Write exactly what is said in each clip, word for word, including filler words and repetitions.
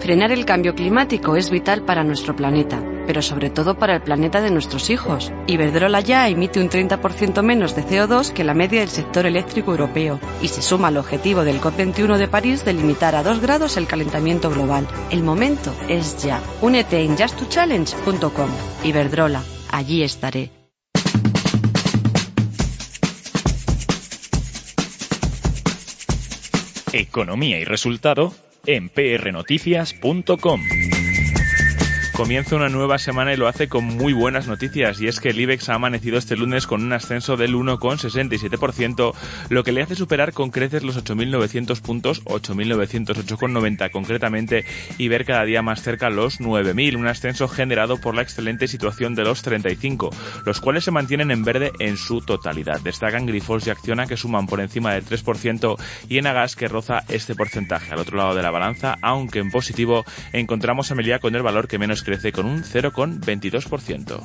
Frenar el cambio climático es vital para nuestro planeta, pero sobre todo para el planeta de nuestros hijos. Iberdrola ya emite un treinta por ciento menos de C O dos que la media del sector eléctrico europeo y se suma al objetivo del COP veintiuno de París de limitar a dos grados el calentamiento global. El momento es ya. Únete en just to challenge punto com. Iberdrola, allí estaré. Economía y resultado en p r noticias punto com. Comienza una nueva semana y lo hace con muy buenas noticias, y es que el IBEX ha amanecido este lunes con un ascenso del uno coma sesenta y siete por ciento, lo que le hace superar con creces los ocho mil novecientos puntos, ocho mil novecientos ocho coma noventa concretamente, y ver cada día más cerca los nueve mil, un ascenso generado por la excelente situación de los treinta y cinco, los cuales se mantienen en verde en su totalidad. Destacan Grifols y Acciona, que suman por encima del tres por ciento, y Enagas, que roza este porcentaje. Al otro lado de la balanza, aunque en positivo, encontramos a Meliá con el valor que menos crece con un cero coma veintidós por ciento.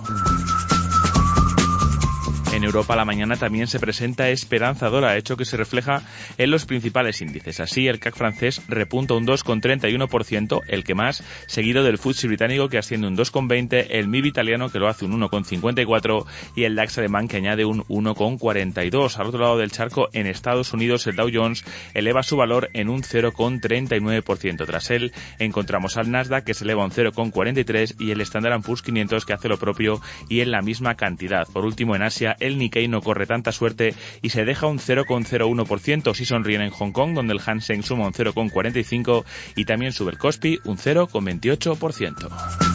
En Europa la mañana también se presenta esperanzadora, hecho que se refleja en los principales índices. Así, el C A C francés repunta un dos coma treinta y uno por ciento, el que más, seguido del F T S E británico, que asciende un dos coma veinte por ciento, el M I B italiano, que lo hace un uno coma cincuenta y cuatro por ciento, y el DAX alemán, que añade un uno coma cuarenta y dos por ciento. Al otro lado del charco, en Estados Unidos, el Dow Jones eleva su valor en un cero coma treinta y nueve por ciento. Tras él, encontramos al Nasdaq, que se eleva un cero coma cuarenta y tres por ciento, y el Standard and Poor's quinientos, que hace lo propio y en la misma cantidad. Por último, en Asia, el Nikkei no corre tanta suerte y se deja un cero coma cero uno por ciento. Si sonríen en Hong Kong, donde el Hang Seng suma un cero coma cuarenta y cinco por ciento y también sube el Kospi un cero coma veintiocho por ciento.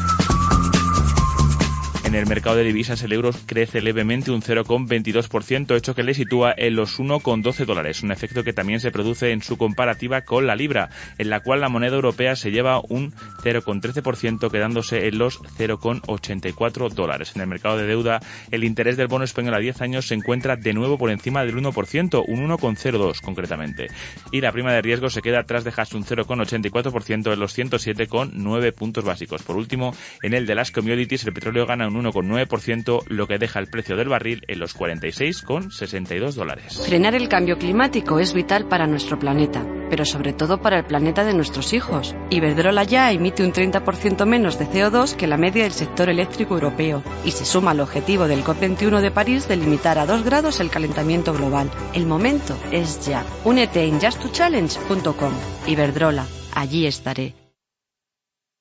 En el mercado de divisas, el euro crece levemente un cero coma veintidós por ciento, hecho que le sitúa en los uno coma doce dólares, un efecto que también se produce en su comparativa con la libra, en la cual la moneda europea se lleva un cero coma trece por ciento, quedándose en los cero coma ochenta y cuatro dólares. En el mercado de deuda, el interés del bono español a diez años se encuentra de nuevo por encima del uno por ciento, un uno coma cero dos concretamente, y la prima de riesgo se queda tras dejarse un cero coma ochenta y cuatro por ciento en los ciento siete coma nueve puntos básicos. Por último, en el de las commodities, el petróleo gana un uno coma nueve por ciento, lo que deja el precio del barril en los cuarenta y seis coma sesenta y dos dólares. Frenar el cambio climático es vital para nuestro planeta, pero sobre todo para el planeta de nuestros hijos. Iberdrola ya emite un treinta por ciento menos de C O dos que la media del sector eléctrico europeo y se suma al objetivo del COP veintiuno de París de limitar a dos grados el calentamiento global. El momento es ya. Únete en just to challenge punto com. Iberdrola, allí estaré.